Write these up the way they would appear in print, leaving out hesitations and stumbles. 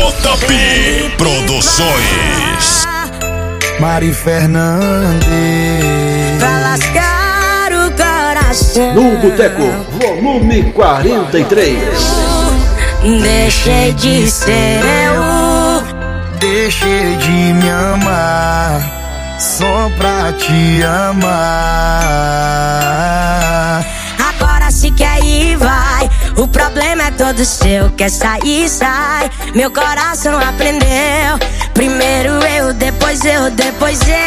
JP Produções. Mari Fernandes. Pra lascar o coração. No Boteco, volume 43. Deixei de ser eu. Deixei de me amar só pra te amar. Agora se quer ir, vai. O problema é todo seu. Quer sair, sai. Meu coração aprendeu. Primeiro eu, depois eu, depois eu.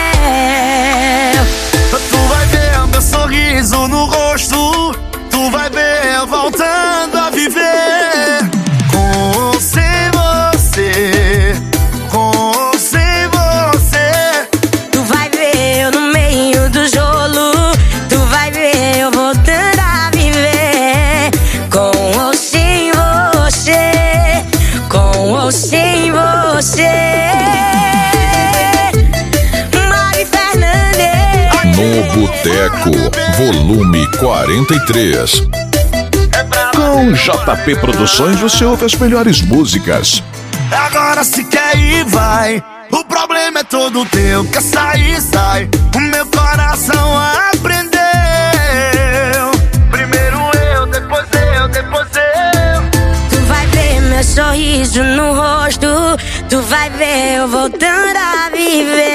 Tu vai ver meu sorriso no rosto. Tu vai ver eu voltando a viver. Com ou sem você. Com ou sem você. Tu vai ver eu no meio do jolo. Tu vai ver eu voltando a viver. Com ou sem você. Com ou sem você. Mari Fernandes. No Boteco, volume 43. Com JP Produções você ouve as melhores músicas. Agora se quer ir, vai. O problema é todo teu. Quer sair, sai. O meu coração aprendeu. Primeiro eu, depois eu, depois eu. Tu vai ver meu sorriso no rosto. Tu vai ver eu voltando a viver.